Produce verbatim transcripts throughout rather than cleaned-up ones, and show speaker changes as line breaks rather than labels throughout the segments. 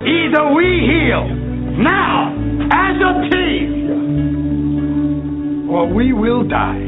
Either we heal now as a team, or we will die.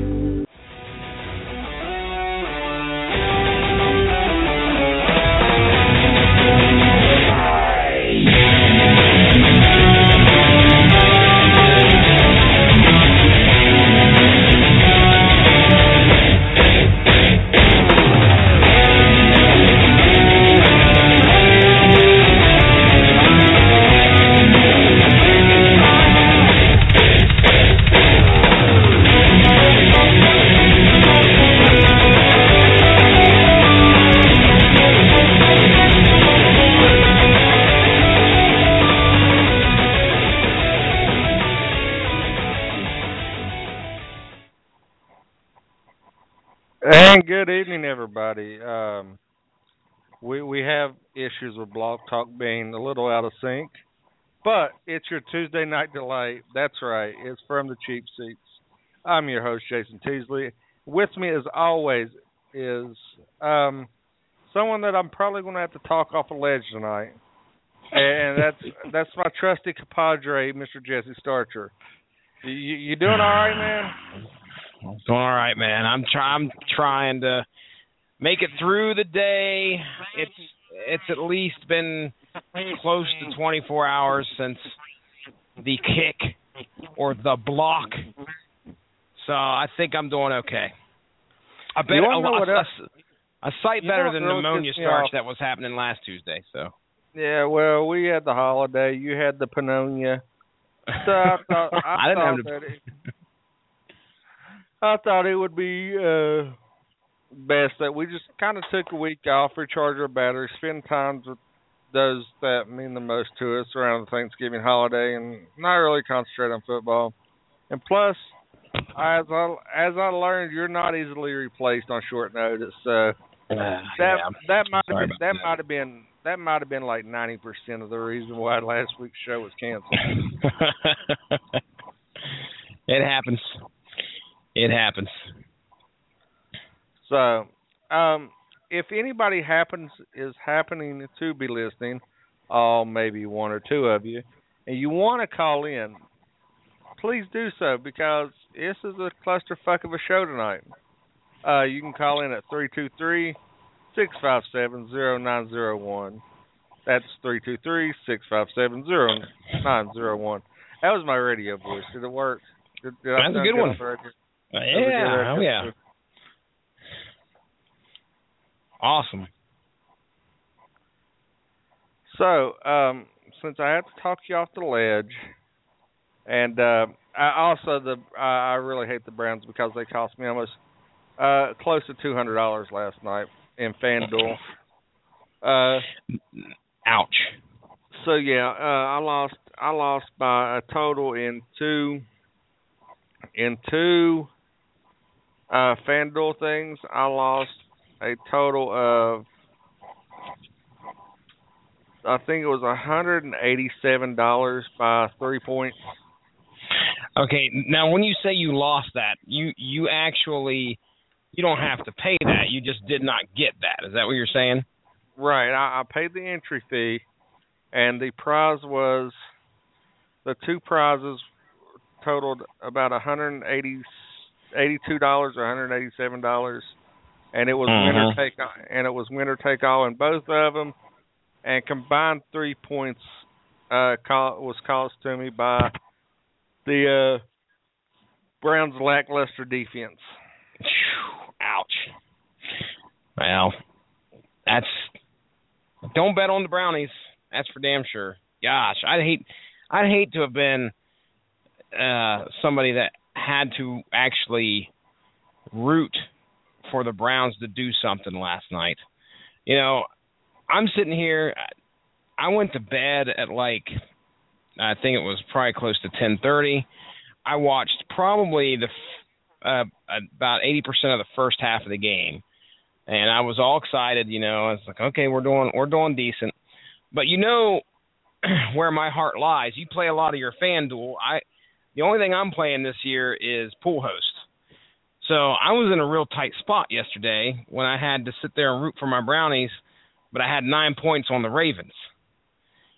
And good evening, everybody. Um, we we have issues with Blog Talk being a little out of sync, but it's your Tuesday night delay. That's right. It's from the cheap seats. I'm your host, Jason Teasley. With me, as always, is um, someone that I'm probably going to have to talk off a ledge tonight, and that's that's my trusty compadre, Mister Jesse Starcher. You, you doing all right, man?
Doing all right, man. I'm try- I'm trying to make it through the day. It's it's at least been close to twenty-four hours since the kick or the block, so I think I'm doing okay. I bet a, a, a, a sight better than
really
pneumonia starch that was happening last Tuesday. So
yeah, well, we had the holiday. You had the pneumonia. So I thought I,
I didn't
thought
have to.
that it, I thought it would be uh, best that we just kind of took a week off, recharge our batteries, spend time with those that mean the most to us around the Thanksgiving holiday, and not really concentrate on football. And plus, as I as I learned, you're not easily replaced on short notice. So
uh,
that
yeah.
that might have
Sorry
been that,
that.
might have been that might have been like ninety percent of the reason why last week's show was canceled.
It happens. It happens.
So, um, if anybody happens is happening to be listening, uh, maybe one or two of you, and you want to call in, please do so, because this is a clusterfuck of a show tonight. Uh, you can call in at three two three, six five seven, zero nine zero one. That's three two three, six five seven, zero nine zero one. That was my radio voice. Did it work? Did, did
That's a good one. Uh, yeah, oh yeah. Awesome.
So, um, since I have to talk you off the ledge, and uh, I also the I, I really hate the Browns because they cost me almost uh, close to two hundred dollars last night in FanDuel. Uh,
Ouch.
So yeah, uh, I lost I lost by a total in two in two uh, FanDuel things. I lost a total of, I think it was one hundred eighty-seven dollars by three points.
Okay, now when you say you lost that, you you actually, you don't have to pay that. You just did not get that. Is that what you're saying?
Right. I, I paid the entry fee, and the prize was, the two prizes totaled about one hundred eighty-two dollars or one hundred eighty-seven dollars. And it was uh-huh. winner take and it was winner take all in both of them, and combined three points uh, was cost to me by the uh, Browns' lackluster defense.
Ouch! Well, that's don't bet on the Brownies. That's for damn sure. Gosh, I'd hate I'd hate to have been uh, somebody that had to actually root for the Browns to do something last night. You know, I'm sitting here, I went to bed at like, I think it was probably close to ten thirty. I watched probably the uh, about eighty percent of the first half of the game, and I was all excited. You know, I was like, okay, we're doing we're doing decent. But you know where my heart lies. You play a lot of your FanDuel. I the only thing I'm playing this year is Pool Host. So I was in a real tight spot yesterday when I had to sit there and root for my Brownies, but I had nine points on the Ravens.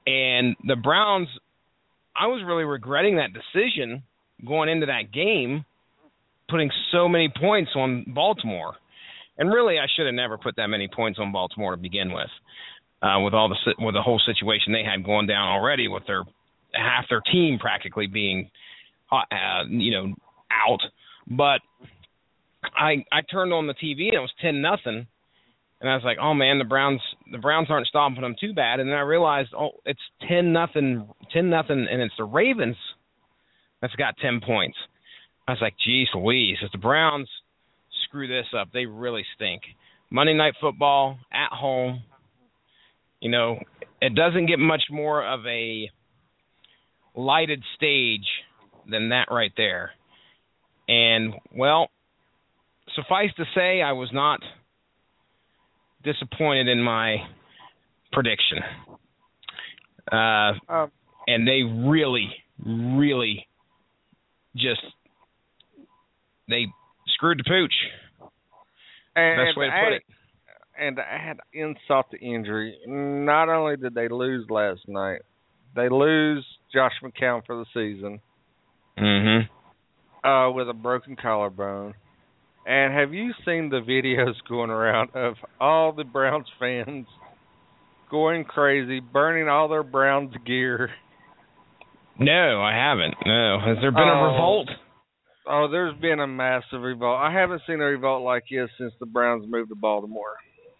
And the Browns, I was really regretting that decision going into that game, putting so many points on Baltimore. And really, I should have never put that many points on Baltimore to begin with, uh, with all the with the whole situation they had going down already, with their half their team practically being, uh, you know, out. But I I turned on the T V and it was ten nothing, and I was like, oh man, the Browns the Browns aren't stopping them too bad. And then I realized, oh, it's ten nothing, ten nothing, and it's the Ravens that's got ten points. I was like, geez Louise, if the Browns screw this up, they really stink. Monday Night Football at home. You know, it doesn't get much more of a lighted stage than that right there. And, well, suffice to say, I was not disappointed in my prediction. Uh, um, and they really, really just, they screwed the pooch.
And,
Best way to
add,
put it.
And to add insult to injury, not only did they lose last night, they lose Josh McCown for the season.
Mm-hmm.
Uh, with a broken collarbone. And have you seen the videos going around of all the Browns fans going crazy, burning all their Browns gear?
No, I haven't. No. Has there been
oh,
a revolt?
Oh, there's been a massive revolt. I haven't seen a revolt like this since the Browns moved to Baltimore.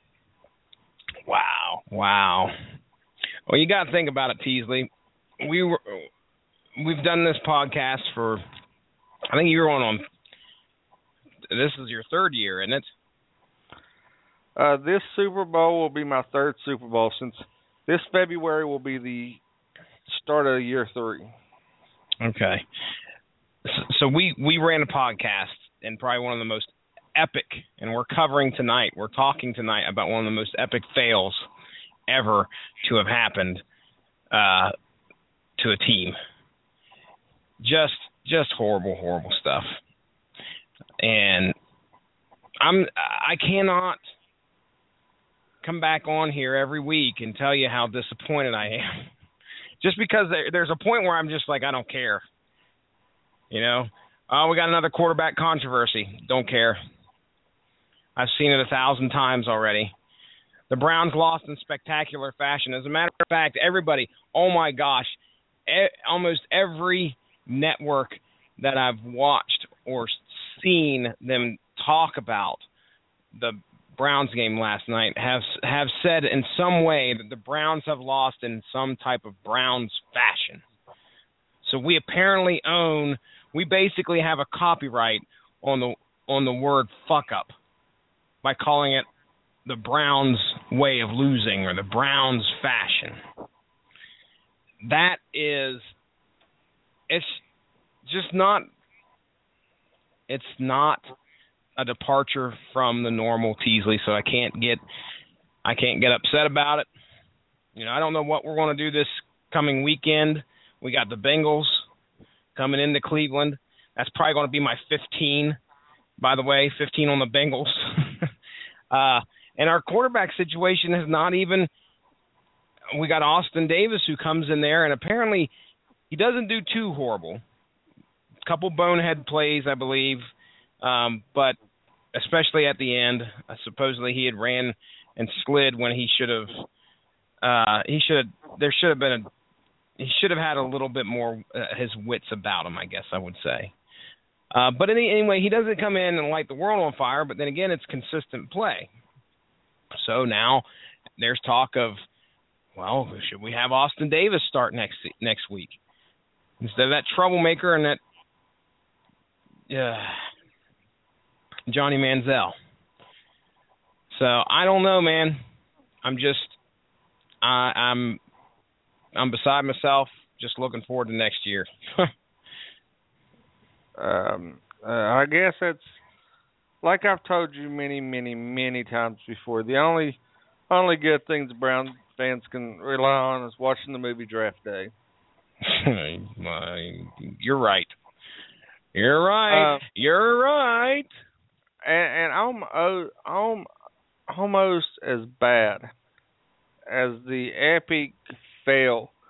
Wow. Wow. Well, you got to think about it, Teasley. We were, we've done this podcast for, I think you were on, on this is your third year, isn't it?
Uh, this Super Bowl will be my third Super Bowl, since this February will be the start of year three.
Okay. So we, we ran a podcast, and probably one of the most epic, and we're covering tonight, we're talking tonight about one of the most epic fails ever to have happened uh, to a team. Just just horrible, horrible stuff. And I'm I cannot come back on here every week and tell you how disappointed I am. Just because there, there's a point where I'm just like, I don't care. You know? Oh, we got another quarterback controversy. Don't care. I've seen it a thousand times already. The Browns lost in spectacular fashion. As a matter of fact, everybody, oh my gosh, e- almost every network that I've watched or seen them talk about the Browns game last night have have said in some way that the Browns have lost in some type of Browns fashion. So we apparently own, we basically have a copyright on the on the word fuck up by calling it the Browns way of losing or the Browns fashion. That is, it's just not, it's not a departure from the normal Teasley, so I can't get, I can't get upset about it. You know, I don't know what we're going to do this coming weekend. We got the Bengals coming into Cleveland. That's probably going to be my fifteen, by the way, fifteen on the Bengals. uh, and our quarterback situation has not even, we got Austin Davis who comes in there, and apparently he doesn't do too horrible. A couple bonehead plays, I believe, um, but especially at the end, uh, supposedly he had ran and slid when he should have, uh, he should have, there should have been a, he should have had a little bit more uh, his wits about him, I guess I would say. Uh, but any, anyway, he doesn't come in and light the world on fire, but then again, it's consistent play. So now there's talk of, well, should we have Austin Davis start next next week instead of that troublemaker and that uh, Johnny Manziel? So I don't know, man. I'm just I, I'm I'm beside myself. Just looking forward to next year.
um, uh, I guess that's like I've told you many, many, many times before. The only only good things Brown fans can rely on is watching the movie Draft Day.
You're right. You're right. Uh, You're right.
And, and I'm, I'm almost as bad as the epic fail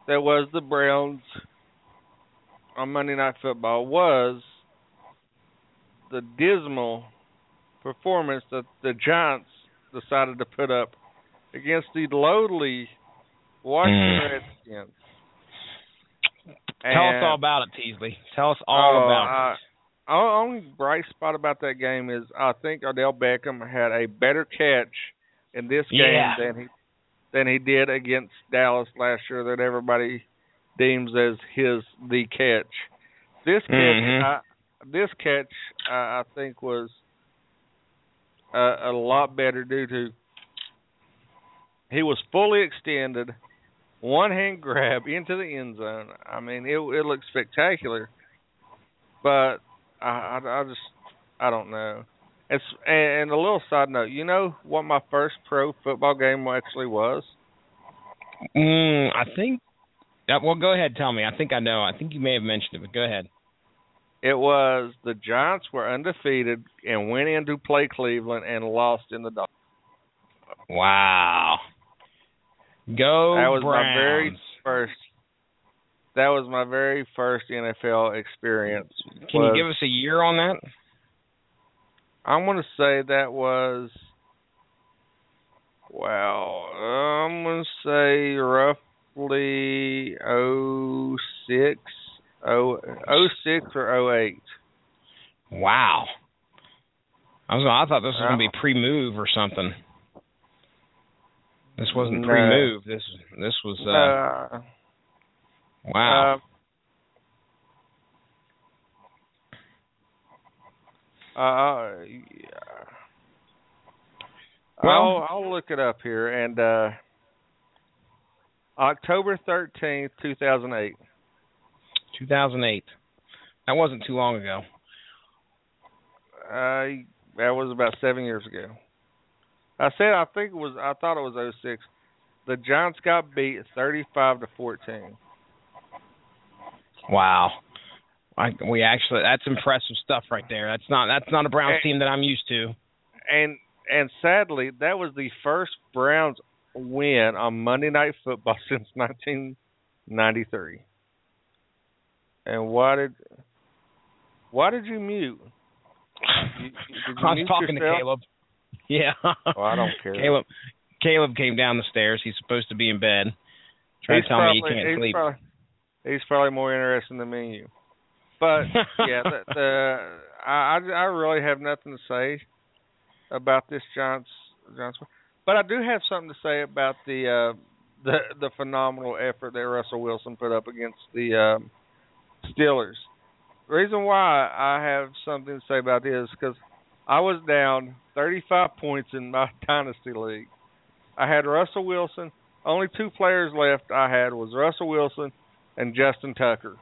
that was the Browns on Monday Night Football was the dismal performance that the Giants decided to put up against the lowly Washington mm. Redskins.
Tell and, us all about it, Teasley. Tell us all uh, about it.
The only bright spot about that game is I think Odell Beckham had a better catch in this game
yeah.
than he than he did against Dallas last year that everybody deems as his the catch. This catch,
mm-hmm.
I, this catch, I, I think was a, a lot better due to he was fully extended, one hand grab into the end zone. I mean, it it looked spectacular, but I, I, I just I don't know. It's and a little side note. You know what my first pro football game actually was?
Mm, I think. Well, go ahead. Tell me. I think I know. I think you may have mentioned it, but go ahead.
It was the Giants were undefeated and went in to play Cleveland and lost in the Dolphins.
Wow. Go
That was
Browns.
my very first. That was my very first N F L experience.
Can
was,
you give us a year on that?
I'm going to say that was. Well, I'm going to say roughly oh six. Oh, oh six or oh eight.
Wow. I was. I thought this was going to be pre-move or something. This wasn't
no.
pre-move. This this was. Uh,
uh,
wow.
Uh, uh, yeah.
Well,
I'll, I'll look it up here. And uh, October thirteenth, two thousand eight.
two thousand eight. That wasn't too long ago.
Uh, that was about seven years ago. I said I think it was. I thought it was oh six. The Giants got beat thirty-five to fourteen.
Wow. I, we actually that's impressive stuff right there. That's not that's not a Browns and, team that I'm used to.
And and sadly, that was the first Browns win on Monday Night Football since nineteen ninety-three. And why did why did you mute? You, did you
I was
mute
talking
yourself?
to Caleb. Yeah.
Oh, I don't care.
Caleb Caleb came down the stairs. He's supposed to be in bed. Trying
he's
to tell
probably,
me he can't
he's
sleep.
Probably, he's probably more interested than me and you. But yeah, the, the I I really have nothing to say about this Giants Giants. But I do have something to say about the uh, the the phenomenal effort that Russell Wilson put up against the um, Steelers. The reason why I have something to say about this is because I was down thirty-five points in my dynasty league. I had Russell Wilson. Only two players left I had was Russell Wilson and Justin Tucker.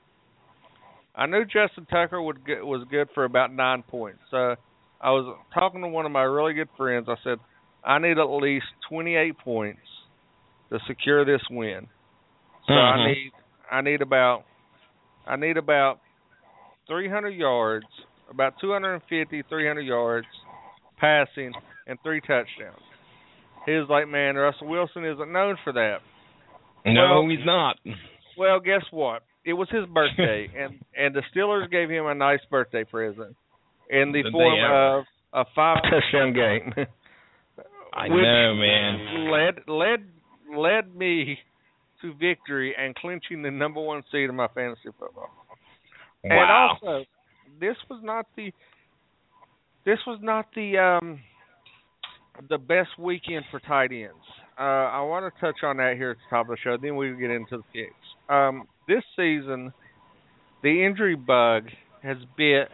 I knew Justin Tucker would get, was good for about nine points. So I was talking to one of my really good friends. I said, I need at least twenty-eight points to secure this win. So
mm-hmm.
I need I need about I need about three hundred yards, about two fifty, three hundred yards passing, and three touchdowns. He was like, man, Russell Wilson isn't known for that.
No,
well,
he's not.
Well, guess what? It was his birthday, and, and the Steelers gave him a nice birthday present in the
Did
form of a five-touchdown game.
I know, man.
Led led led me to victory and clinching the number one seed in my fantasy football.
Wow.
And also, this was not the this was not the um, the best weekend for tight ends. Uh, I want to touch on that here at the top of the show. Then we will get into the picks. Um, this season, the injury bug has bit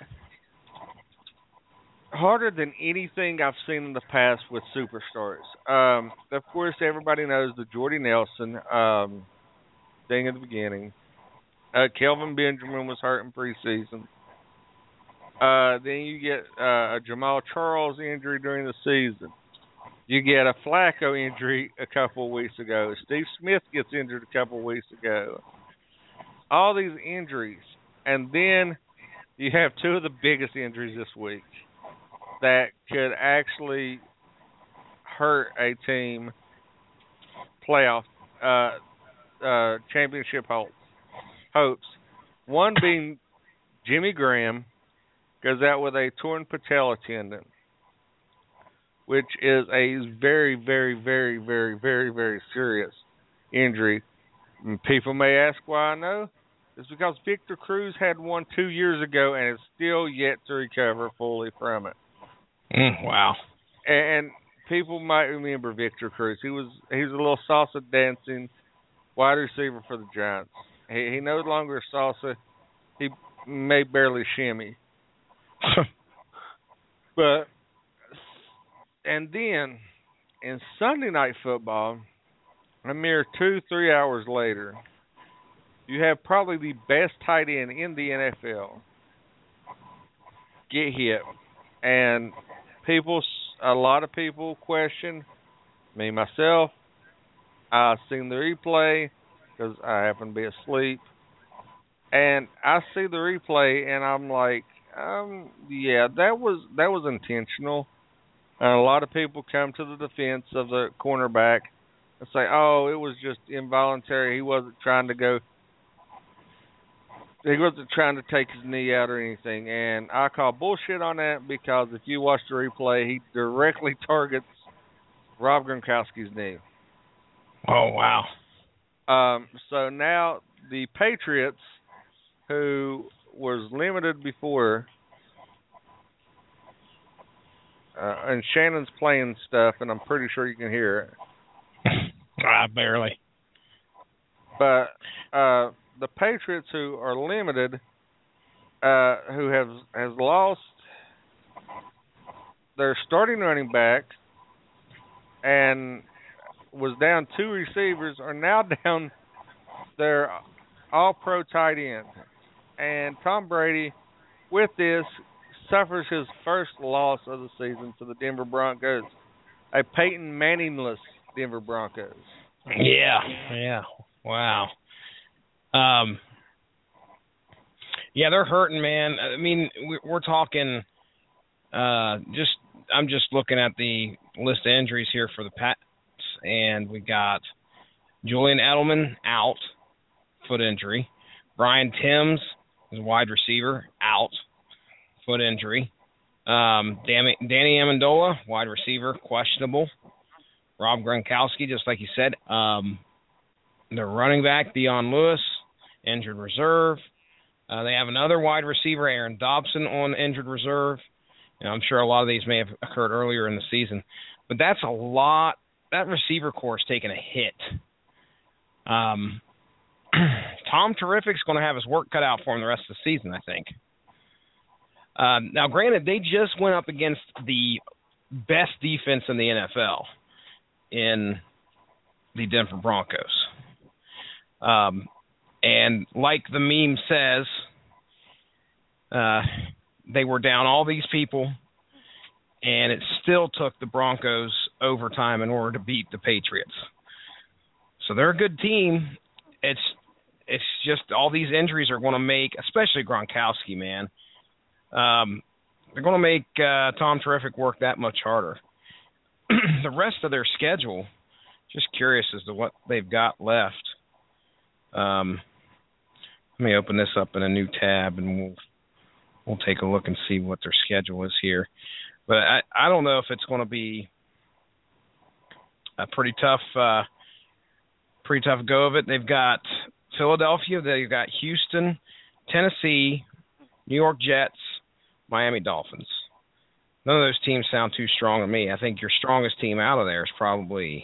harder than anything I've seen in the past with superstars. Um, of course, everybody knows the Jordy Nelson um, thing at the beginning. Uh, Kelvin Benjamin was hurt in preseason. Uh, then you get uh, a Jamal Charles injury during the season. You get a Flacco injury a couple of weeks ago. Steve Smith gets injured a couple of weeks ago. All these injuries. And then you have two of the biggest injuries this week that could actually hurt a team playoff. Uh, uh, championship hopes. hopes. One being Jimmy Graham goes out with a torn patella tendon, which is a very, very, very, very, very, very serious injury. And people may ask why I know. It's because Victor Cruz had one two years ago and is still yet to recover fully from it.
Mm, wow.
And people might remember Victor Cruz. He was he was a little salsa dancing wide receiver for the Giants. He he no longer salsa. He may barely shimmy. But and then in Sunday Night Football, a mere two three hours later, you have probably the best tight end in the N F L get hit, and people, a lot of people question me myself. I've seen the replay because I happen to be asleep, and I see the replay, and I'm like, um, yeah, that was that was intentional. And a lot of people come to the defense of the cornerback and say, oh, it was just involuntary. He wasn't trying to go. He wasn't trying to take his knee out or anything, and I call bullshit on that because if you watch the replay, he directly targets Rob Gronkowski's knee.
Oh, wow.
Um, so now the Patriots, who was limited before, uh, and Shannon's playing stuff, and I'm pretty sure you can hear it.
Ah, barely.
But uh, the Patriots, who are limited, uh, who have has lost their starting running back and was down two receivers, are now down their all-pro tight end. And Tom Brady, with this, suffers his first loss of the season to the Denver Broncos, a Peyton Manningless Denver Broncos.
Yeah, yeah, wow. Um, yeah, they're hurting, man. I mean, we're talking. Uh, just I'm just looking at the list of injuries here for the Pats, and we got Julian Edelman out, foot injury. Brian Timms is a wide receiver, out, foot injury. Um, Danny, Danny Amendola, wide receiver, questionable. Rob Gronkowski, just like you said. Um, their running back, Dion Lewis, injured reserve. Uh, they have another wide receiver, Aaron Dobson, on injured reserve. And I'm sure a lot of these may have occurred earlier in the season. But that's a lot. That receiver corps is taking a hit. Um, Tom Terrific's going to have his work cut out for him the rest of the season, I think. Um, now, granted, they just went up against the best defense in the N F L in the Denver Broncos. Um, and like the meme says, uh, they were down all these people, and it still took the Broncos overtime in order to beat the Patriots. So they're a good team. It's it's just all these injuries are going to make, especially Gronkowski, man, um, they're going to make uh, Tom Terrific work that much harder. The rest of their schedule, just curious as to what they've got left. Um, let me open this up in a new tab, and we'll we'll take a look and see what their schedule is here. But I, I don't know if it's going to be a pretty tough, uh, pretty tough go of it. They've got Philadelphia, they've got Houston, Tennessee, New York Jets, Miami Dolphins. None of those teams sound too strong to me. I think your strongest team out of there is probably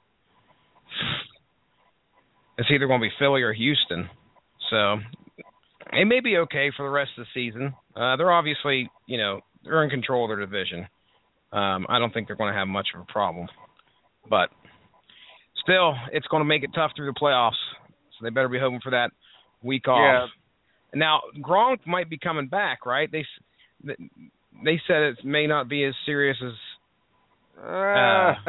it's either going to be Philly or Houston. So it may be okay for the rest of the season. Uh, they're obviously, you know, they're in control of their division. Um, I don't think they're going to have much of a problem. But still, it's going to make it tough through the playoffs. So they better be hoping for that week off. Yeah. Now, Gronk might be coming back, right? They they said it may not be as serious as uh,
uh,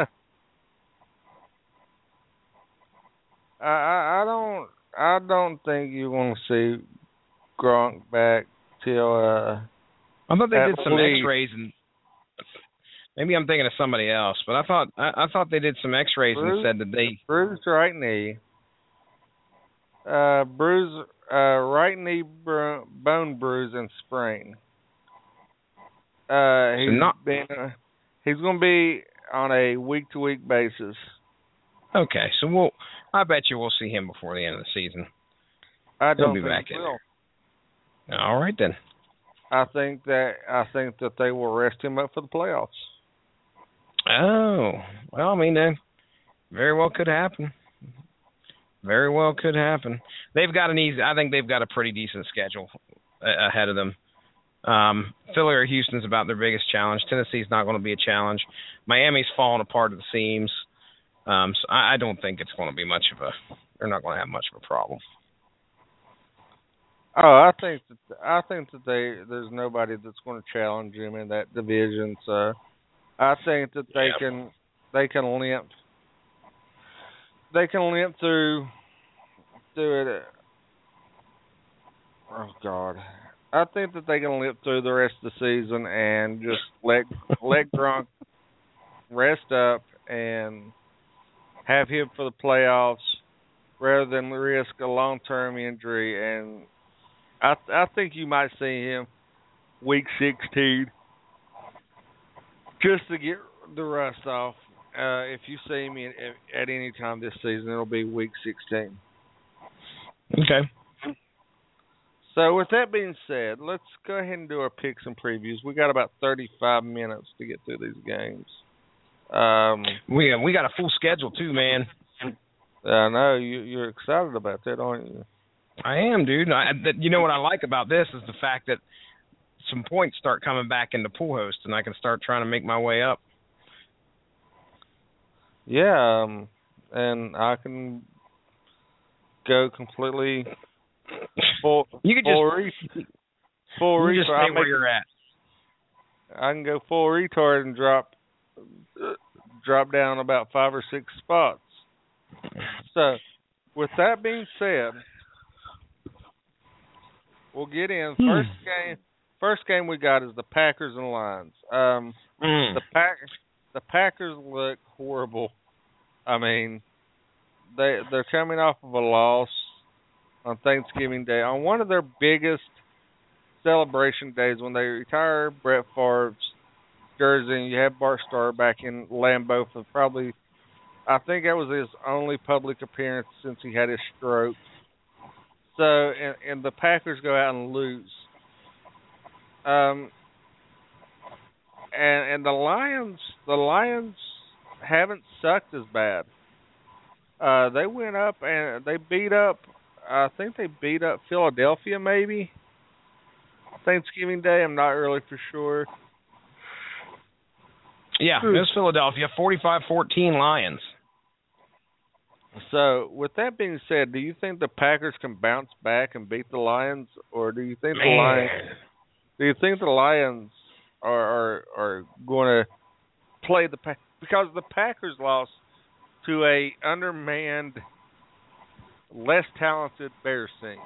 I I don't I don't think you want to see Gronk back till uh
I thought they did some
least.
X-rays, and maybe I'm thinking of somebody else, but I thought I, I thought they did some X-rays
Bruce,
and said that they
bruised right knee. Uh, bruise, uh, right knee br- bone bruise and sprain. Uh,
So
he's
not
been, uh, he's going to be on a week to week basis.
okay. So we'll. I bet you we'll see him before the end of the season.
I
He'll
don't
be
think
back
he
in
will.
there. All right then.
I think that I think that they will rest him up for the playoffs.
Oh well, I mean, uh, very well could happen. Very well could happen. They've got an easy. I think they've got a pretty decent schedule uh, ahead of them. Um, Philly or Houston's about their biggest challenge. Tennessee's not going to be a challenge. Miami's falling apart at the seams. Um, so I, I don't think it's going to be much of a. They're not going to have much of a problem.
Oh, I think that I think that they there's nobody that's going to challenge him in that division. So I think that they
Yeah.
can they can limp they can limp through through it. Oh God, I think that they can limp through the rest of the season and just let let Gronk rest up and have him for the playoffs rather than risk a long term injury. And I I think you might see him week sixteen just to get the rust off. Uh, if you see him in, at any time this season, it'll be week sixteen.
Okay.
So with that being said, let's go ahead and do our picks and previews. We got about thirty-five minutes to get through these games. Um,
We we got a full schedule too, man.
I know you, you're excited about that, aren't you?
I am, dude. I, that, you know what I like about this is the fact that some points start coming back into pool host, and I can start trying to make my way up.
Yeah, um, and I can go completely full.
You could
full
just
re- full
you just
retard.
stay where you're at.
I can go full retard and drop uh, drop down about five or six spots. So, with that being said, we'll get in. First game, first game we got is the Packers and Lions. Um,
Mm.
the Pack, the Packers look horrible. I mean, they they're coming off of a loss on Thanksgiving Day on one of their biggest celebration days when they retire Brett Favre's jersey. And you have Bart Starr back in Lambeau for probably, I think that was his only public appearance since he had his stroke. So, and, and the Packers go out and lose. Um, and and the Lions, the Lions haven't sucked as bad. Uh, they went up and they beat up. I think they beat up Philadelphia maybe Thanksgiving Day. I'm not really for sure.
Yeah, it was Philadelphia, forty-five fourteen Lions.
So, with that being said, do you think the Packers can bounce back and beat the Lions, or do you think
Man.
the Lions? Do you think the Lions are are, are going to play the Pack because the Packers lost to a undermanned, less talented Bears team?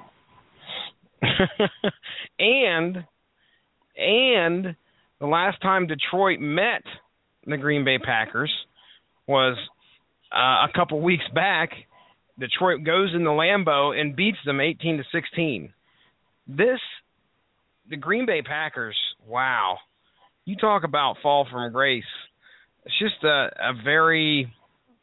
and and the last time Detroit met the Green Bay Packers was uh, a couple weeks back. Detroit goes in the Lambeau and beats them eighteen to sixteen. This, the Green Bay Packers, wow. You talk about fall from grace. It's just a, a very,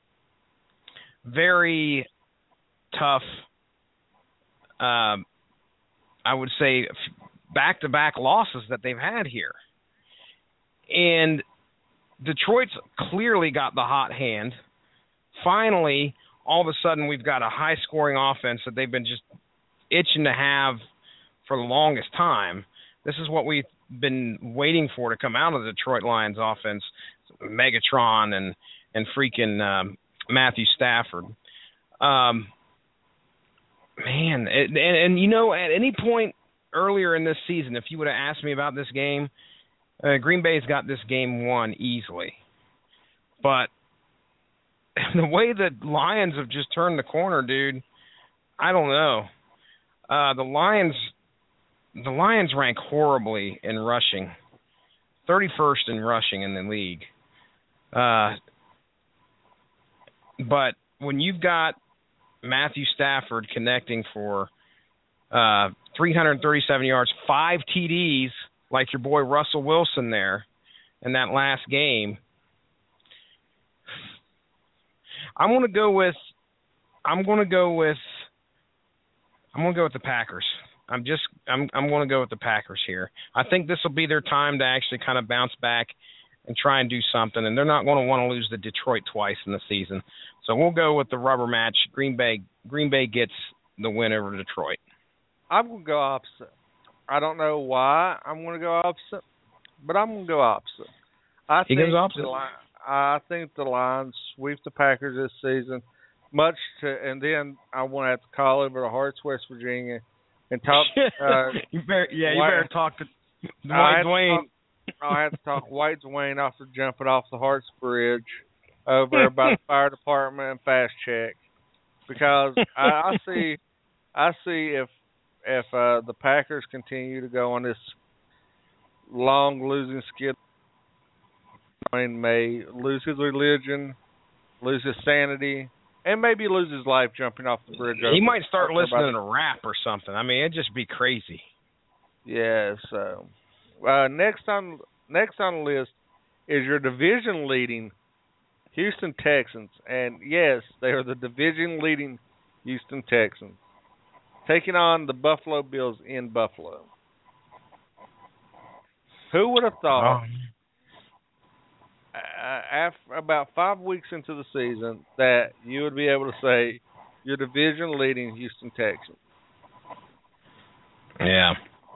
very tough, um, I would say, back-to-back losses that they've had here. And Detroit's clearly got the hot hand. Finally, all of a sudden, we've got a high-scoring offense that they've been just itching to have for the longest time. This is what we've been waiting for to come out of the Detroit Lions offense, Megatron and, and freaking um, Matthew Stafford. Um, man, it, and, and, you know, at any point earlier in this season, if you would have asked me about this game, uh, Green Bay's got this game won easily. But the way the Lions have just turned the corner, dude, I don't know. Uh, the Lions, the Lions rank horribly in rushing, thirty-first in rushing in the league. Uh, but when you've got Matthew Stafford connecting for uh, three hundred thirty-seven yards, five T Ds, like your boy Russell Wilson there in that last game. I'm going to go with. I'm going to go with. I'm going to go with the Packers. I'm just. I'm. I'm going to go with the Packers here. I think this will be their time to actually kind of bounce back and try and do something. And they're not going to want to lose to Detroit twice in the season. So we'll go with the rubber match. Green Bay. Green Bay gets the win over Detroit.
I'm going to go opposite. I don't know why I'm going to go opposite, but I'm going to go opposite. I
he
think
goes opposite.
The, I think the Lions sweep the Packers this season. Much to, and then I want to have to call over to Hearts, West Virginia, and talk. Uh,
you better, yeah, you
White,
better talk to Dwight Dwayne.
I have to talk White Dwayne after jumping off the Hearts Bridge over there by the fire department and fast check, because I, I see, I see if if uh, the Packers continue to go on this long losing skid, Dwayne may lose his religion, lose his sanity, and maybe lose his life jumping off the bridge.
He might start listening to rap or something. I mean, it'd just be crazy.
Yeah. So uh, next on next on the list is your division leading Houston Texans, and yes, they are the division leading Houston Texans, taking on the Buffalo Bills in Buffalo. Who would have thought?
Um.
Uh, after about five weeks into the season, that you would be able to say your division leading Houston Texans?
Yeah.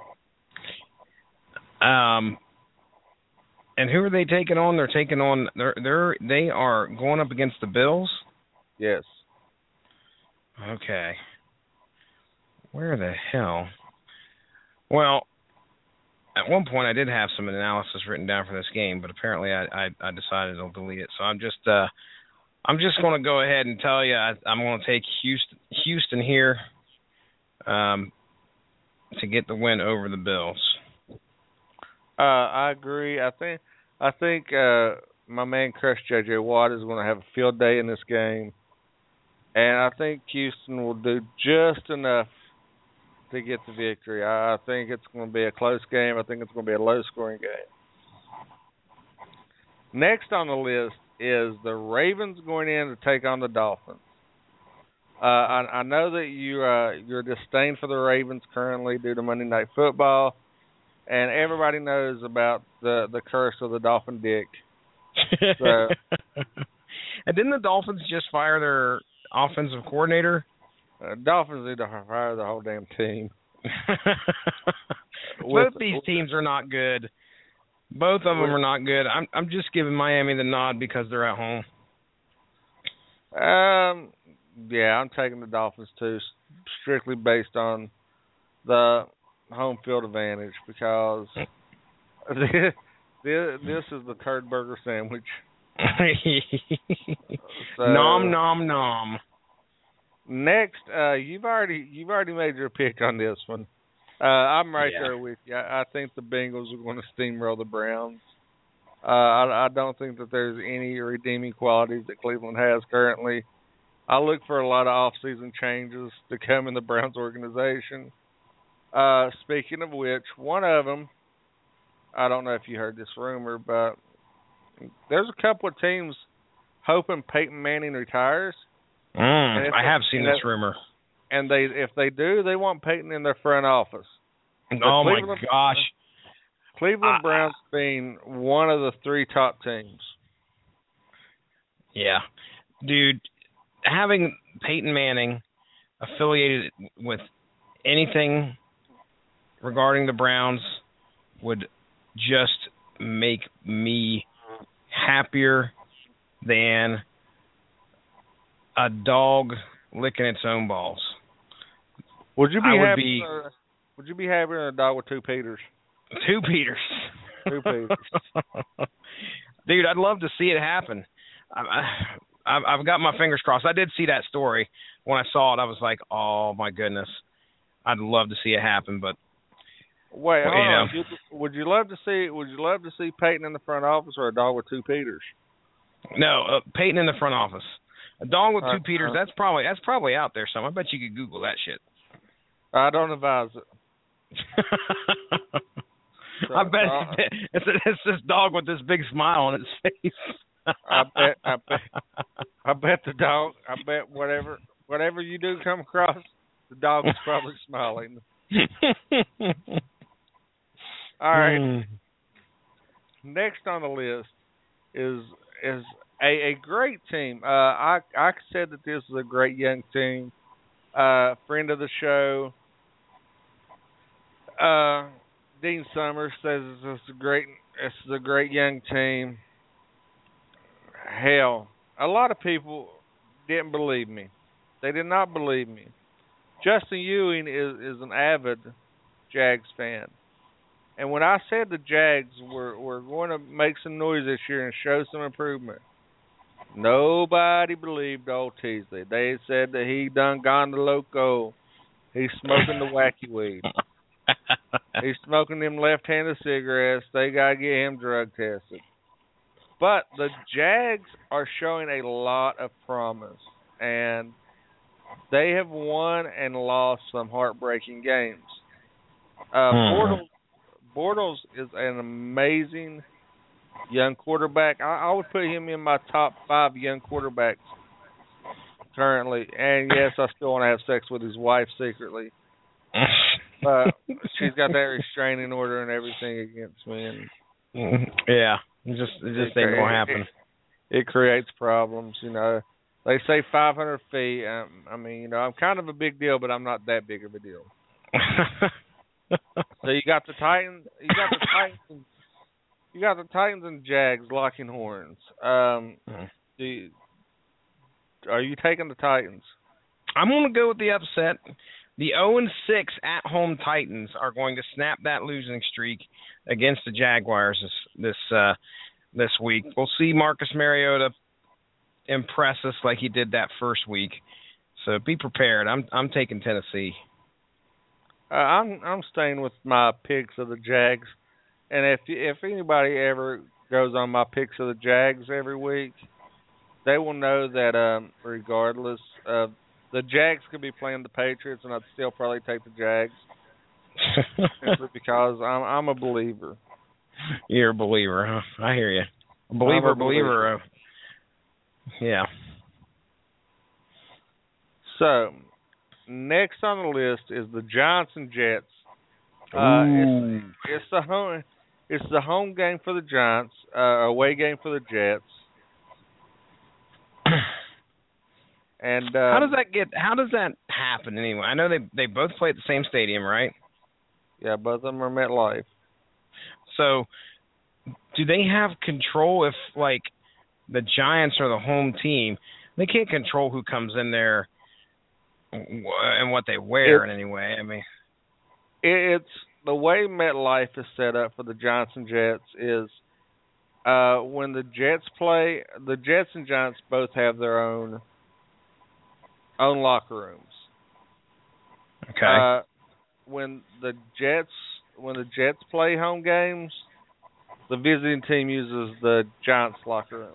Um. And who are they taking on? They're taking on. They're they're they are going up against the Bills.
Yes.
Okay. Where the hell? Well, at one point I did have some analysis written down for this game, but apparently I I, I decided to delete it. So I'm just uh I'm just going to go ahead and tell you I, I'm going to take Houston Houston here um to get the win over the Bills.
Uh, I agree. I think I think uh, my man Crush J J Watt is going to have a field day in this game, and I think Houston will do just enough to get the victory. I, I think it's going to be a close game. I think it's going to be a low-scoring game. Next on the list is the Ravens going in to take on the Dolphins. Uh, I, I know that you uh, you're disdain for the Ravens currently due to Monday Night Football. And everybody knows about the, the curse of the Dolphin Dick. So,
and didn't the Dolphins just fire their offensive coordinator?
Uh, Dolphins need to fire the whole damn team.
Both these teams are not good. Both of them are not good. I'm I'm just giving Miami the nod because they're at home.
Um, yeah, I'm taking the Dolphins too, strictly based on the home field advantage, because this, this is the Turd Burger sandwich. So,
nom nom nom.
Next, uh, you've already you've already made your pick on this one. Uh, I'm right
yeah.
there with you. I, I think the Bengals are going to steamroll the Browns. Uh, I, I don't think that there's any redeeming qualities that Cleveland has currently. I look for a lot of off-season changes to come in the Browns organization. Uh, speaking of which, one of them, I don't know if you heard this rumor, but there's a couple of teams hoping Peyton Manning retires.
Mm, I
they,
have seen this rumor.
And they, if they do, they want Peyton in their front office.
Oh, my gosh.
Cleveland
uh,
Browns being one of the three top teams.
Yeah. Dude, having Peyton Manning affiliated with anything regarding the Browns would just make me happier than a dog licking its own balls.
Would you be
I would
happy?
Be,
uh, would you be happier than a dog with two Peters?
Two Peters.
Two Peters.
Dude, I'd love to see it happen. I, I, I've got my fingers crossed. I did see that story. When I saw it, I was like, "Oh my goodness, I'd love to see it happen." But
wait,
well,
hold
you
on.
know.
Would you love to see? Would you love to see Peyton in the front office or a dog with two Peters?
No, uh, Peyton in the front office. A dog with
Uh,
two Peters.
uh,
That's probably that's probably out there somewhere. I bet you could Google that shit.
I don't advise it. So,
I bet
uh,
it's, it's this dog with this big smile on its face.
I bet, I bet, I bet the dog. I bet whatever, whatever you do come across, the dog is probably smiling. All right.
Mm.
Next on the list is is a, a great team. Uh, I I said that this is a great young team. Uh, friend of the show, uh, Dean Summers says it's a great it's a great young team. Hell, a lot of people didn't believe me. They did not believe me. Justin Ewing is, is an avid Jags fan. And when I said the Jags were, were going to make some noise this year and show some improvement, nobody believed old Teasley. They said that he done gone to loco. He's smoking the wacky weed. He's smoking them left-handed cigarettes. They got to get him drug tested. But the Jags are showing a lot of promise. And they have won and lost some heartbreaking games. Uh,
hmm.
Bortles Bortles is an amazing young quarterback. I, I would put him in my top five young quarterbacks currently. And, yes, I still want to have sex with his wife secretly. But she's got that restraining order and everything against me. And
yeah, it just, it just ain't going to happen.
It, it creates problems, you know. They say five hundred feet. Um, I mean, you know, I'm kind of a big deal, but I'm not that big of a deal. So you got the Titans. You got the Titans. You got the Titans and Jags locking horns. Um,
mm.
do you, are you taking the Titans?
I'm going to go with the upset. The oh and six at home Titans are going to snap that losing streak against the Jaguars this this uh, this week. We'll see Marcus Mariota impress us like he did that first week. So be prepared. I'm I'm taking Tennessee.
Uh, I'm I'm staying with my picks of the Jags, and if if anybody ever goes on my picks of the Jags every week, they will know that um, regardless of the Jags could be playing the Patriots, and I'd still probably take the Jags simply because I'm I'm a believer.
You're a believer, huh? I hear you. A believer,
a believer.
believer. Uh, yeah.
So. Next on the list is the Giants and Jets. Uh, it's, it's the home. It's the home game for the Giants. Uh, away game for the Jets. And uh,
how does that get? How does that happen anyway? I know they they both play at the same stadium, right?
Yeah, both of them are MetLife.
So, do they have control if like the Giants are the home team? They can't control who comes in there and what they wear
it,
in any way. I mean,
it's the way MetLife is set up for the Giants and Jets is uh, when the Jets play, the Jets and Giants both have their own own locker rooms.
Okay.
Uh, when the Jets when the Jets play home games, the visiting team uses the Giants locker room,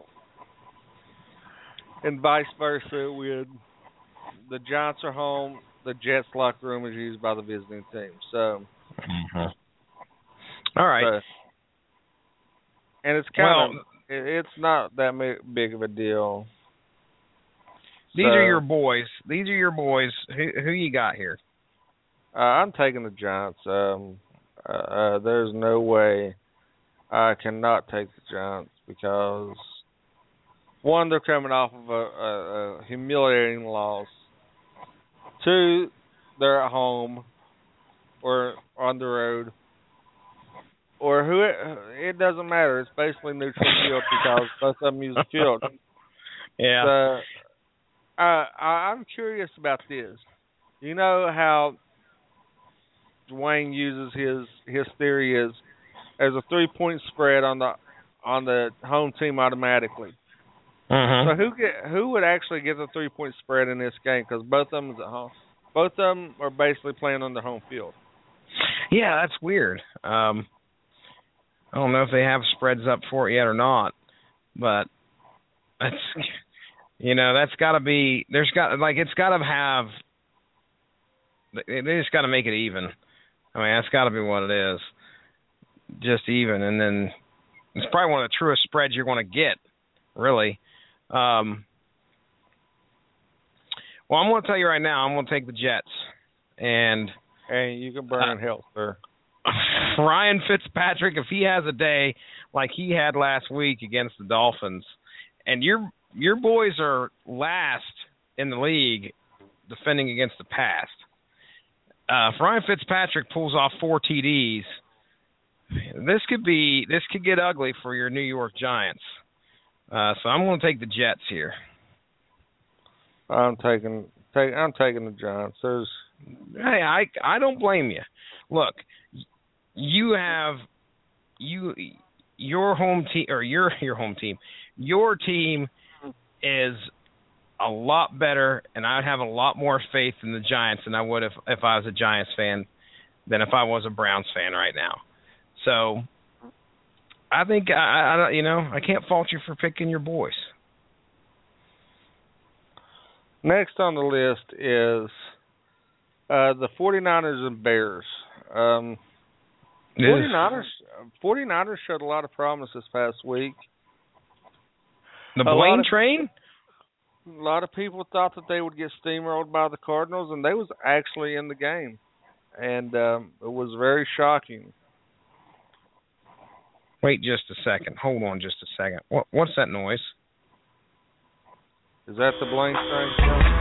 and vice versa. When the Giants are home, the Jets locker room is used by the visiting team. So,
mm-hmm. all right,
so, and it's kind
well,
of it's not that big of a deal.
These
so,
are your boys. These are your boys. Who who you got here?
Uh, I'm taking the Giants. Um, uh, uh, there's no way I cannot take the Giants because one, they're coming off of a, a, a humiliating loss. Two, they're at home or on the road, or who. It, it doesn't matter. It's basically neutral field because both of them use the field.
Yeah.
So, uh, I, I'm curious about this. You know how Dwayne uses his his theory is there's a three point spread on the on the home team automatically.
Mm-hmm.
So who get who would actually get the three point spread in this game? Because both of them is at home. Both of them are basically playing on the home field.
Yeah, that's weird. Um, I don't know if they have spreads up for it yet or not, but that's You know, that's got to be. There's got like it's got to have. They just got to make it even. I mean, that's got to be what it is. Just even, and then it's probably one of the truest spreads you're going to get, really. Um, well, I'm going to tell you right now, I'm going to take the Jets. And
hey, you can burn in uh, hell, sir.
Ryan Fitzpatrick, if he has a day like he had last week against the Dolphins, and your your boys are last in the league defending against the pass. Uh, if Ryan Fitzpatrick pulls off four T Ds, this could be this could get ugly for your New York Giants. Uh, so I'm going to take the Jets here.
I'm taking take I'm taking the Giants. There's
hey, I I don't blame you. Look, you have you your home team or your your home team. Your team is a lot better, and I'd have a lot more faith in the Giants than I would if if I was a Giants fan than if I was a Browns fan right now. So I think I, I you know I can't fault you for picking your boys.
Next on the list is uh, the 49ers and Bears. Um, 49ers, 49ers showed a lot of promise this past week.
The Blaine train?
A lot of people thought that they would get steamrolled by the Cardinals, and they was actually in the game. And um, it was very shocking.
Wait just a second. Hold on just a second. What, what's that noise?
Is that the Blaine train?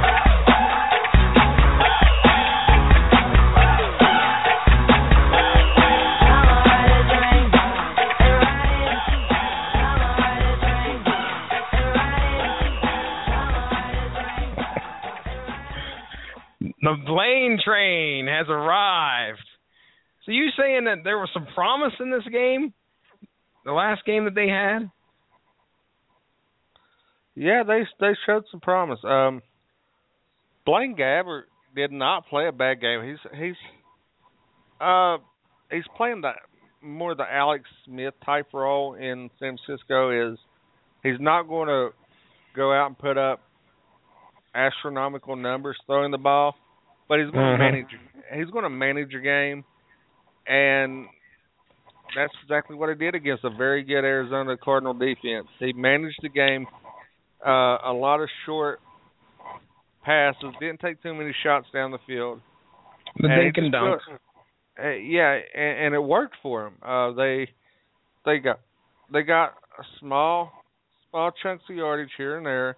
The Blaine train has arrived. So you saying that there was some promise in this game? The last game that they had?
Yeah, they they showed some promise. Um, Blaine Gabbert did not play a bad game. He's he's uh he's playing the more the Alex Smith type role in San Francisco. Is he's not going to go out and put up astronomical numbers throwing the ball, but he's going mm-hmm. to manage. He's going to manage a game, and that's exactly what he did against a very good Arizona Cardinal defense. He managed the game. Uh, a lot of short passes, didn't take too many shots down the field.
The dink and dunk.
Uh, yeah, and, and it worked for them. Uh, they they got they got a small small chunks of yardage here and there,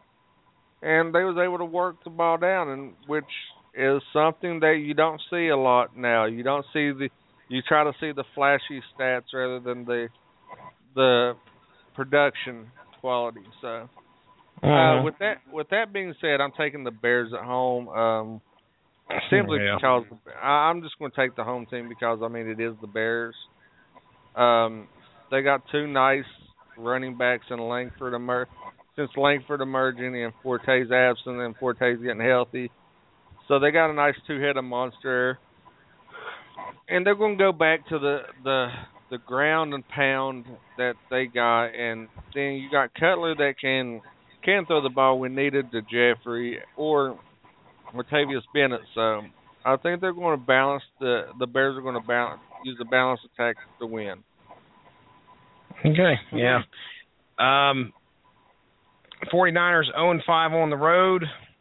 and they was able to work the ball down, and which is something that you don't see a lot now. You don't see the you try to see the flashy stats rather than the the production quality. So. Uh, with that, with that being said, I'm taking the Bears at home. Um, simply yeah. because I, I'm just going to take the home team because I mean it is the Bears. Um, they got two nice running backs in Langford. Emer- since Langford emerging and Forte's absent and Forte's getting healthy, so they got a nice two-headed monster. And they're going to go back to the the the ground and pound that they got, and then you got Cutler that can. Can throw the ball when needed to Jeffrey or Martavius Bennett. So I think they're going to balance the the Bears are going to balance use the balance attack to win.
Okay, yeah. Um, 49ers oh and five on the road.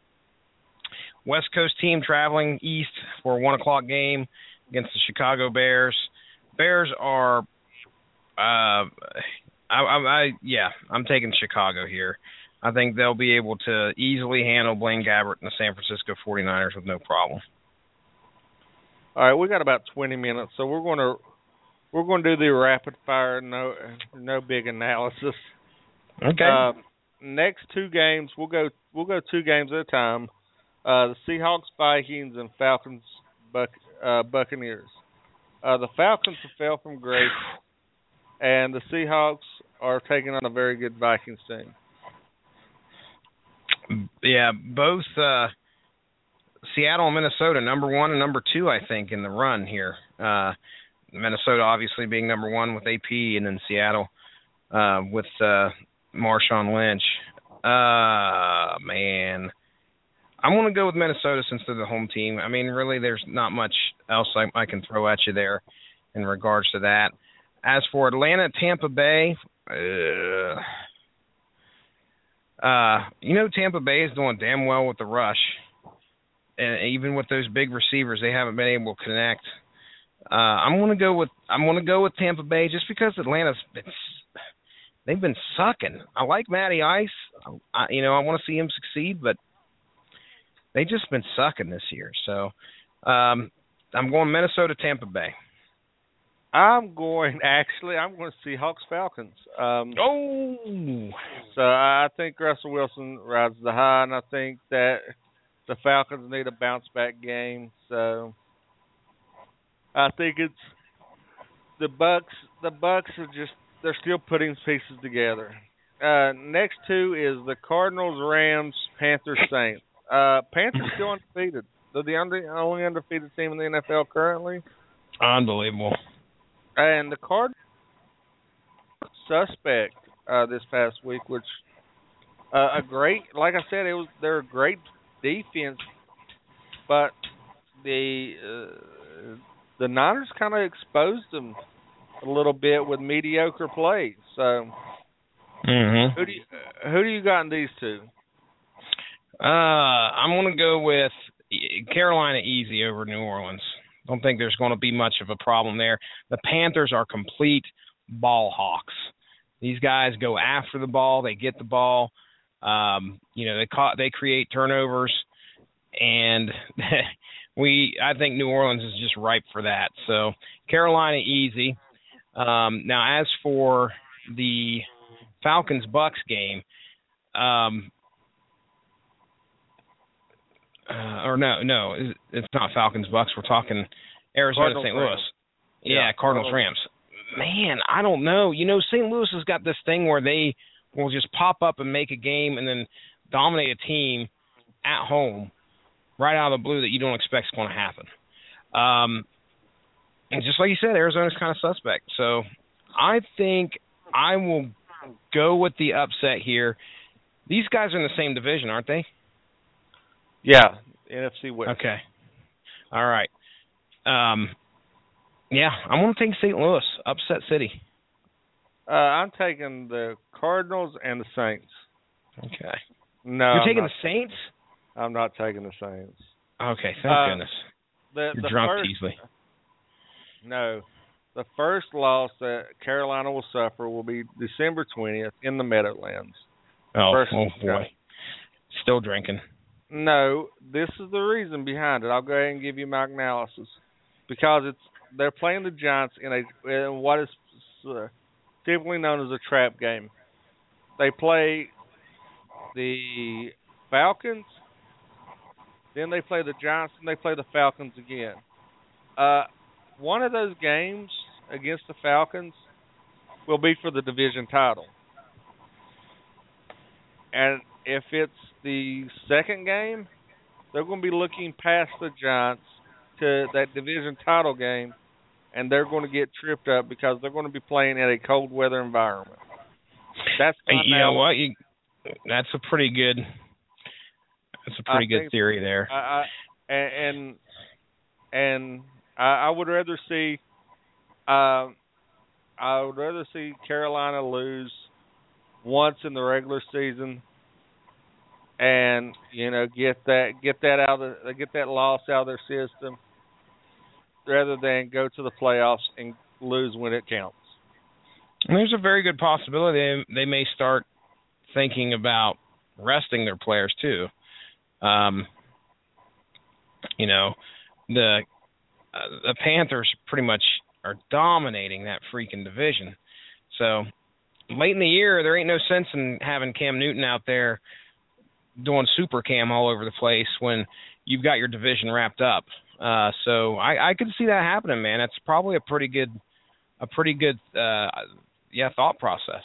West Coast team traveling east for a one o'clock game against the Chicago Bears. Bears are, uh, I, I, I yeah, I'm taking Chicago here. I think they'll be able to easily handle Blaine Gabbert and the San Francisco 49ers with no problem.
All right, we got about twenty minutes, so we're going to we're going to do the rapid fire, no no big analysis.
Okay.
Uh, next two games, we'll go we'll go two games at a time. Uh, the Seahawks, Vikings, and Falcons, Buc- uh, Buccaneers. Uh, the Falcons have fell from grace, and the Seahawks are taking on a very good Vikings team.
Yeah, both uh, Seattle and Minnesota, number one and number two, I think, in the run here. Uh, Minnesota obviously being number one with A P, and then Seattle uh, with uh, Marshawn Lynch. Uh, man. I'm going to go with Minnesota since they're the home team. I mean, really, there's not much else I, I can throw at you there in regards to that. As for Atlanta, Tampa Bay, uh, uh, you know Tampa Bay is doing damn well with the rush. And even with those big receivers, they haven't been able to connect. Uh, I'm going to go with I'm going to go with Tampa Bay just because Atlanta's been, they've been sucking. I like Matty Ice. I, you know, I want to see him succeed, but they've just been sucking this year. So um, I'm going Minnesota, Tampa Bay.
I'm going, actually, I'm going to Seahawks Falcons. Um,
oh!
So I think Russell Wilson rides the high, and I think that the Falcons need a bounce-back game. So I think it's the Bucks. The Bucks are just, they're still putting pieces together. Uh, next two is the Cardinals, Rams, Panthers, Saints. Uh, Panthers still undefeated. They're the only, only undefeated team in the N F L currently.
Unbelievable.
And the Cardinals suspect uh, this past week, which uh, a great, like I said, it was they're a great defense, but the uh, the Niners kind of exposed them a little bit with mediocre play. So,
mm-hmm.
who do you, who do you got in these two?
Uh, I'm going to go with Carolina easy over New Orleans. Don't think there's going to be much of a problem there. The Panthers are complete ball hawks. These guys go after the ball. They get the ball. Um, you know, they caught, they create turnovers, and we. I think New Orleans is just ripe for that. So Carolina easy. Um, now, as for the Falcons-Bucks game, um, Uh, or no, no, it's not Falcons Bucks. We're talking Arizona, Saint Louis. Yeah,
yeah,
Cardinals Rams. Man, I don't know. You know, Saint Louis has got this thing where they will just pop up and make a game and then dominate a team at home right out of the blue that you don't expect is going to happen. Um, and just like you said, Arizona's kind of suspect. So I think I will go with the upset here. These guys are in the same division, aren't they?
Yeah, N F C West.
Okay. All right. Um, yeah, I'm going to take Saint Louis, upset city.
Uh, I'm taking the Cardinals and the Saints.
Okay.
No,
You're
I'm
taking
not,
the Saints?
I'm not taking the Saints.
Okay, thank
uh,
goodness.
The,
You're
the
drunk,
first,
Teasley.
No. The first loss that Carolina will suffer will be December twentieth in the Meadowlands.
Oh,
First
oh boy.
shot.
Still drinking.
No, this is the reason behind it. I'll go ahead and give you my analysis. Because it's they're playing the Giants in a in what is uh, typically known as a trap game. They play the Falcons, then they play the Giants, and they play the Falcons again. Uh, one of those games against the Falcons will be for the division title. And if it's the second game, they're going to be looking past the Giants to that division title game, and they're going to get tripped up because they're going to be playing in a cold weather environment. That's
hey, you know what? You, that's a pretty good. That's a pretty
I
good theory there.
I, I, and and I, I would rather see. Uh, I would rather see Carolina lose once in the regular season, and you know get that get that out of the, get that loss out of their system, rather than go to the playoffs and lose when it counts.
And there's a very good possibility they, they may start thinking about resting their players too. Um, you know, the uh, the Panthers pretty much are dominating that freaking division. So late in the year, there ain't no sense in having Cam Newton out there doing super cam all over the place when you've got your division wrapped up. Uh, so I, I could see that happening, man. That's probably a pretty good, a pretty good, uh, yeah, thought process.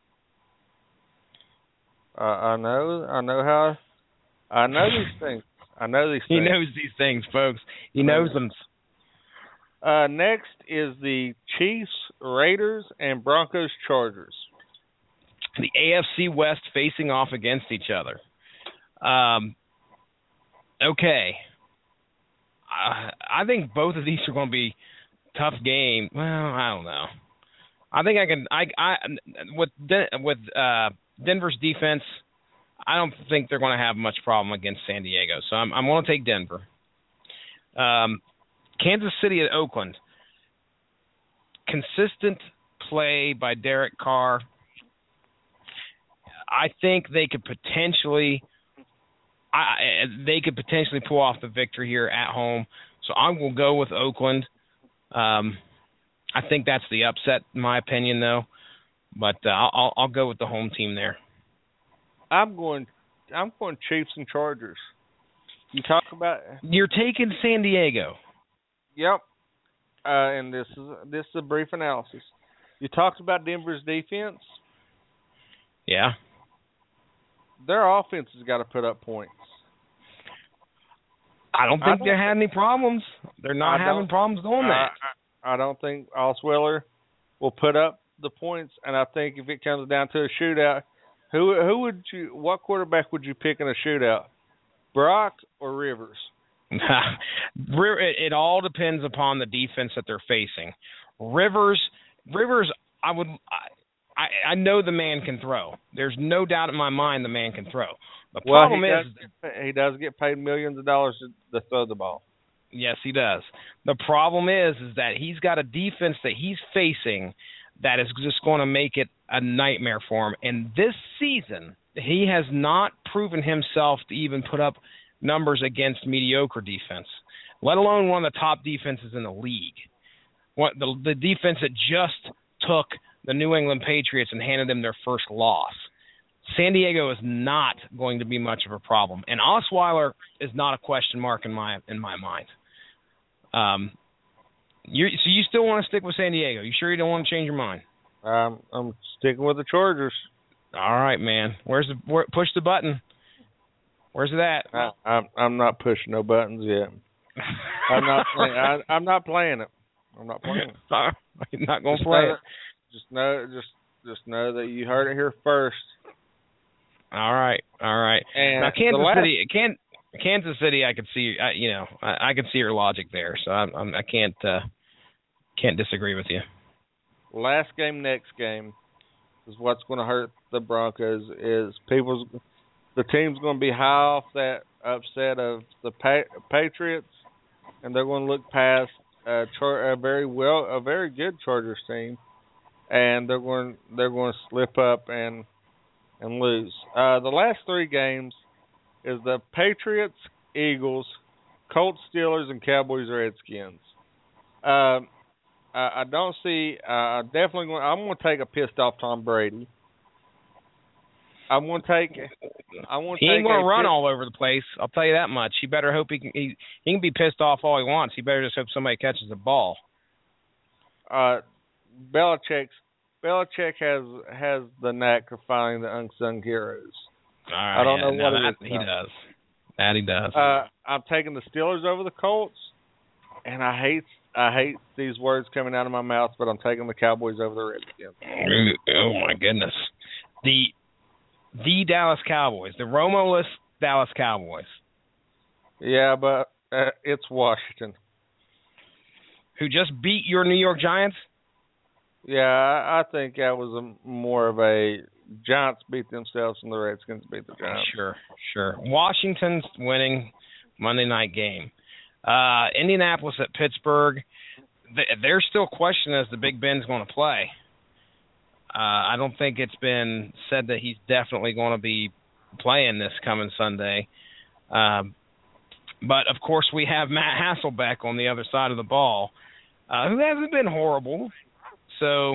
Uh, I know, I know how, I know these things. I know these things.
He knows these things, folks. He knows them.
Uh, next is the Chiefs, Raiders, and Broncos, Chargers.
the A F C West facing off against each other. Um, okay. Uh, I think both of these are going to be tough game. Well, I don't know. I think I can. I I with Den- with uh, Denver's defense, I don't think they're going to have much problem against San Diego. So I'm I'm going to take Denver. Um, Kansas City at Oakland. Consistent play by Derek Carr. I think they could potentially. I, they could potentially pull off the victory here at home. So I'm going to go with Oakland. Um, I think that's the upset, in my opinion, though. But uh, I'll, I'll go with the home team there.
I'm going. I'm going Chiefs and Chargers. You talk about.
You're taking San Diego.
Yep. Uh, and this is this is a brief analysis. You talked about Denver's defense.
Yeah.
Their offense has got to put up points.
I don't think I don't they had any problems. They're not
I
having problems doing that.
I, I don't think Osweiler will put up the points, and I think if it comes down to a shootout, who who would you? What quarterback would you pick in a shootout? Brock or Rivers?
it, it all depends upon the defense that they're facing. Rivers, Rivers, I would. I, I know the man can throw. There's no doubt in my mind the man can throw. The
well,
problem
he
is
does, he does get paid millions of dollars to, to throw the ball.
Yes, he does. The problem is is that he's got a defense that he's facing that is just going to make it a nightmare for him. And this season, he has not proven himself to even put up numbers against mediocre defense, let alone one of the top defenses in the league. What the, the defense that just took the New England Patriots and handed them their first loss. San Diego is not going to be much of a problem, and Osweiler is not a question mark in my in my mind. Um, you so you still want to stick with San Diego? You sure you don't want to change your mind?
Um, I'm sticking with the Chargers.
All right, man. Where's the where, push the button? Where's it at?
I, I'm I'm not pushing no buttons yet. I'm not playing. I, I'm not playing it. I'm not playing it.
I'm not going to
just
play
know,
it.
Just know, just just know that you heard it here first.
All right, all right.
And
now Kansas
last,
City, can, Kansas City, I could see, I, you know, I, I can see your logic there. So I'm, I'm, I can't uh, can't disagree with you.
Last game, next game is what's going to hurt the Broncos. Is people's the team's going to be high off that upset of the pa- Patriots, and they're going to look past a, char- a very well, a very good Chargers team, and they're going they're going to slip up and. and lose. Uh, the last three games is the Patriots, Eagles, Colts, Steelers, and Cowboys, Redskins. Uh, I, I don't see. Uh, definitely, going, I'm going to take a pissed off Tom Brady. I'm going to take. I'm going to.
He ain't
going
to run all over the place. I'll tell you that much. He better hope he can. He, he can be pissed off all he wants. He better just hope somebody catches the ball.
Uh, Belichick's. Belichick has has the knack of finding the unsung heroes.
All right,
I don't
yeah,
know
no,
what
that,
it is.
He does. That he does.
Uh, I'm taking the Steelers over the Colts, and I hate I hate these words coming out of my mouth, but I'm taking the Cowboys over the Redskins.
Oh my goodness, the the Dallas Cowboys, the Romo-less Dallas Cowboys.
Yeah, but uh, it's Washington,
who just beat your New York Giants.
Yeah, I, I think that was a, more of a Giants beat themselves and the Redskins beat the Giants.
Sure, sure. Washington's winning Monday night game. Uh, Indianapolis at Pittsburgh. They're still questioning as the Big Ben's going to play. Uh, I don't think it's been said that he's definitely going to be playing this coming Sunday. Um, but, of course, we have Matt Hasselbeck on the other side of the ball, uh, who hasn't been horrible. So,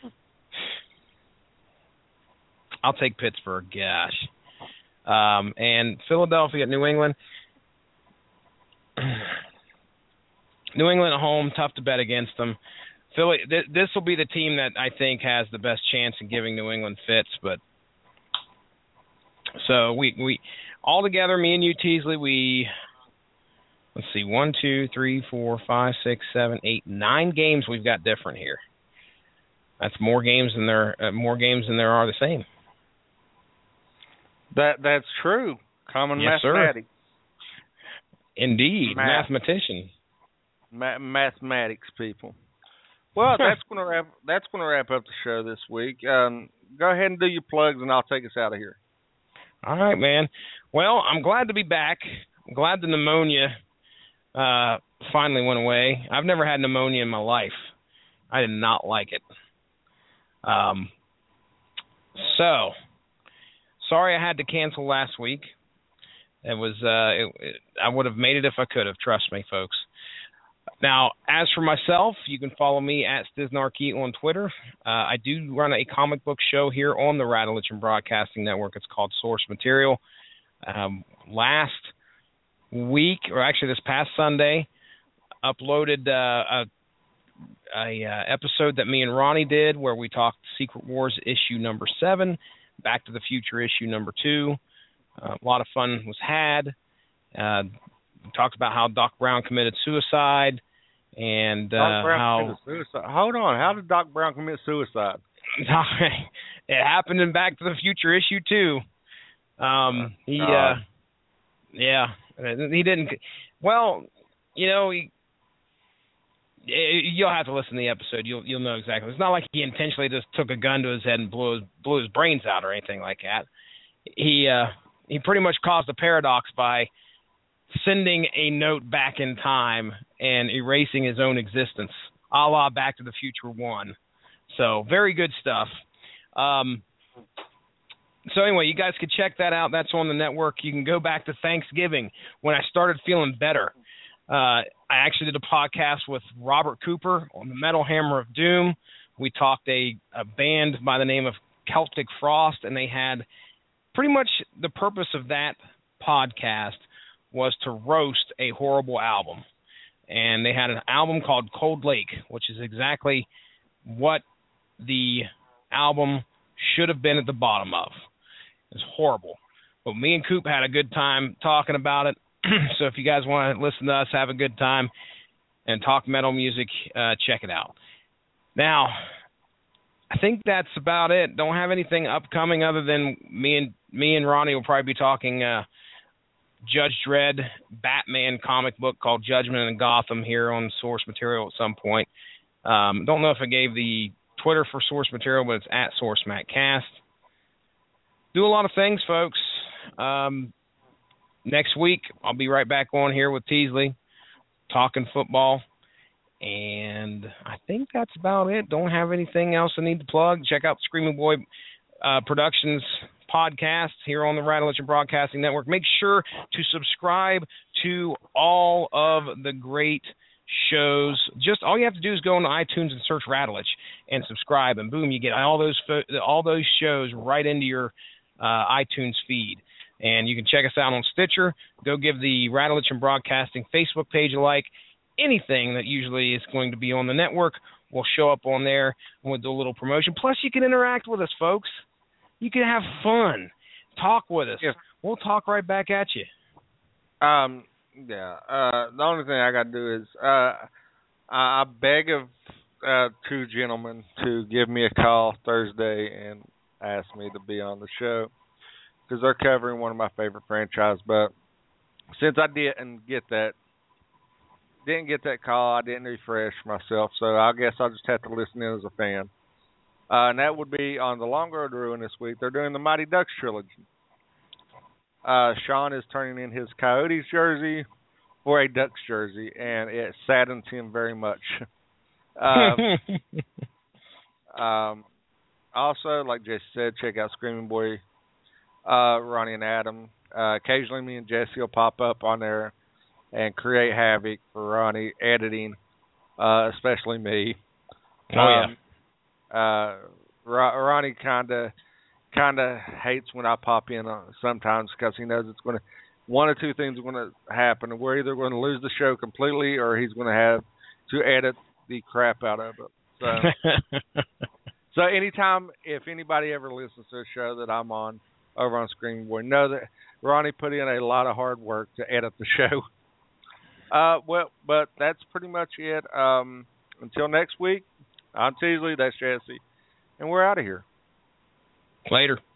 I'll take Pittsburgh, gosh. Um, and Philadelphia at New England. New England at home, tough to bet against them. Philly, th- this will be the team that I think has the best chance in giving New England fits. But so we we all together, me and you, Teasley, we let's see, one, two, three, four, five, six, seven, eight, nine games we've got different here. That's more games than there uh, more games than there are the same.
That that's true. Common
Yes,
mathematics.
Sir. Indeed,
Math.
mathematician.
Ma- mathematics people. Well, that's gonna wrap. That's gonna wrap up the show this week. Um, go ahead and do your plugs, and I'll take us out of here.
All right, man. Well, I'm glad to be back. I'm glad the pneumonia uh, finally went away. I've never had pneumonia in my life. I did not like it. Um. So, sorry I had to cancel last week. It was. Uh, it, it, I would have made it if I could have. Trust me, folks. Now, as for myself, you can follow me at Stiznarkey on Twitter. Uh, I do run a comic book show here on the Radulich Broadcasting Network. It's called Source Material. Um, last week, or actually this past Sunday, uploaded uh, a, a uh, episode that me and Ronnie did where we talked Secret Wars issue number seven, Back to the Future issue number two. Uh, a lot of fun was had. Uh, we talked about how Doc Brown committed suicide. And uh,
Doc Brown
how
committed suicide. Hold on, how did Doc Brown commit suicide?
it happened in Back to the Future issue two. Um, he, uh, yeah, he didn't. Well, you know, he, you'll have to listen to the episode. You'll you'll know exactly. It's not like he intentionally just took a gun to his head and blew his blew his brains out or anything like that. He uh, he pretty much caused a paradox by sending a note back in time and erasing his own existence, a la Back to the Future one. So, very good stuff. Um, so, anyway, you guys can check that out. That's on the network. You can go back to Thanksgiving when I started feeling better. Uh, I actually did a podcast with Robert Cooper on the Metal Hammer of Doom. We talked a, a band by the name of Celtic Frost, and they had pretty much the purpose of that podcast was to roast a horrible album. And they had an album called Cold Lake, which is exactly what the album should have been at the bottom of. It's horrible. But me and Coop had a good time talking about it. So if you guys want to listen to us, have a good time, and talk metal music, uh, check it out. Now, I think that's about it. Don't have anything upcoming other than me and me and Ronnie will probably be talking uh, Judge Dredd Batman comic book called Judgment in Gotham here on Source Material at some point. Um, don't know if I gave the Twitter for Source Material, but it's at SourceMattCast. Do a lot of things, folks. Um, next week, I'll be right back on here with Teasley, talking football. And I think that's about it. Don't have anything else I need to plug. Check out the Screaming Boy uh, Productions podcast here on the Radulich Broadcasting Network. Make sure to subscribe to all of the great shows. Just all you have to do is go on iTunes and search Radulich and subscribe, and boom, you get all those all those shows right into your uh, iTunes feed. And you can check us out on Stitcher. Go give the Radulich Broadcasting Facebook page a like. Anything that usually is going to be on the network will show up on there, and we'll do a little promotion. Plus, you can interact with us, folks. You can have fun. Talk with us.
Yeah.
We'll talk right back at you.
Um, yeah. Uh, the only thing I got to do is uh, I beg of uh, two gentlemen to give me a call Thursday and ask me to be on the show because they're covering one of my favorite franchises. But since I didn't get that, didn't get that call, I didn't refresh myself, so I guess I'll just have to listen in as a fan. Uh, and that would be on the Long Road to Ruin this week. They're doing the Mighty Ducks trilogy. Uh, Sean is turning in his Coyotes jersey for a Ducks jersey, and it saddens him very much. um, um, also, like Jesse said, check out Screaming Boy, uh, Ronnie and Adam. Uh, occasionally, me and Jesse will pop up on there and create havoc for Ronnie editing, uh, especially me.
Oh, yeah.
Um, uh, Ronnie kind of kind of hates when I pop in uh, sometimes because he knows it's going to, one or two things are going to happen. We're either going to lose the show completely or he's going to have to edit the crap out of it. So, so anytime, if anybody ever listens to a show that I'm on over on Screaming Boy, know that Ronnie put in a lot of hard work to edit the show. Uh, well, but that's pretty much it. Um, until next week, I'm Teasley, that's Jesse, and we're out of here.
Later.